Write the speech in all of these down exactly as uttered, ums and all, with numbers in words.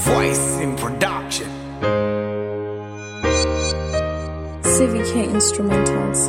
Voice in production. C V K Instrumentals.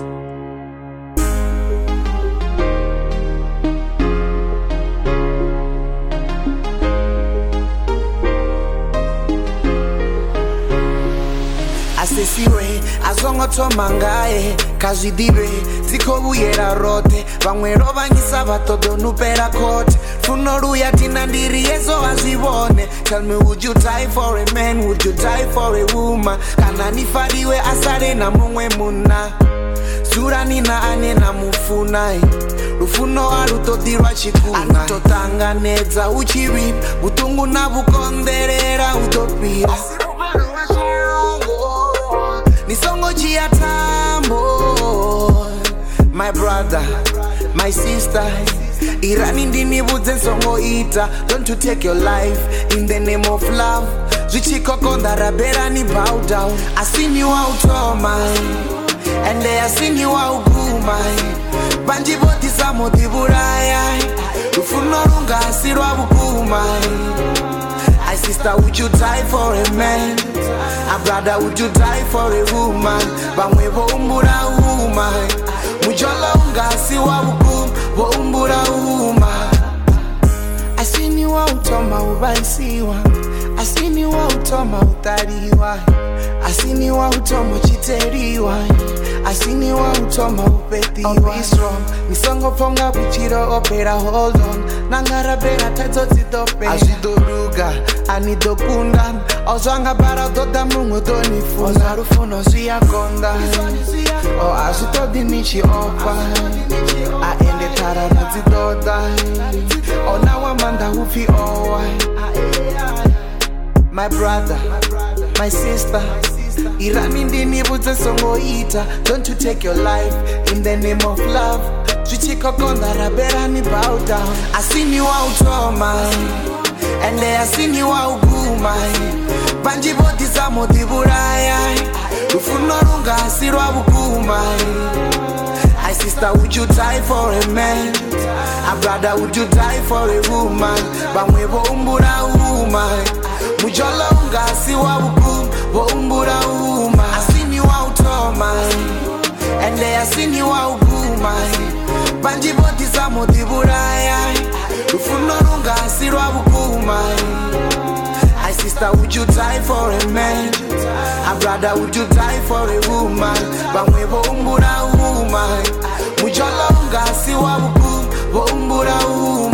Asesiwe azongo tomangae kazvidive dzikobuyera rote vamwe rovanyisa vatodo nupera kote funoruya tina ndiri yezo vazvivone. Tell me, would you die for a man, would you die for a woman? Kana nifadiwe asare na mumwe muna zura nina ane na mufunai rufuno arutodirwa chikuna arutotanganedza uchivipa utungu na vukonderera utopira nisongo chia tambo. My brother, my sister, irani ndini budze songo ita. Don't you take your life in the name of love. Zwichiko konda rabera ni bow down. I seen you out of mine, and they I seen you out of mine. Banji boti samo tiburaya, ufuno runga asirwa bukumai. My sister, would you die for a man? A brother, would you die for a woman? Bamwe bo umbura woman. Mujola unga siwa bukum bo umbura woman. I seen you out on my ubansiwa. I seen you out on my utariwa. I seen you out on my chiteriwa. I seen you out on my upeti. I'll be strong. Nisongo ponga buchiro opera hold on. Nangara bera tazo zitope. Azidoruga anidokunda. Ozwanga bara doda mungu doni funa. Ozarufuno siya konda. O azitodi nichi opa. Aende tara nazidoda. Ona wamanda ufi owa. My brother, my sister, irani ndini budze songo ita. Don't you take your life in the name of love. Zwichiko konda rabera ni bow down. I seen you out of mine, and they I seen you out of mine. Banji boti samo tiburaya, ufuno runga asirwa bukumai. My sister, would you die for a man? A brother, would you die for a woman? Bamwe bo umbura woman. Mujola unga siwa bukum bo umbura woman. I seen you out of mine, and they I seen you out of mine. Banji boti samo tiburaya, ufuno runga asirwa bukumai. My sister, would you die for a man? A brother, would you die for a woman? Bamwe bo umbura woman. Mujola unga siwa bukum bo umbura woman.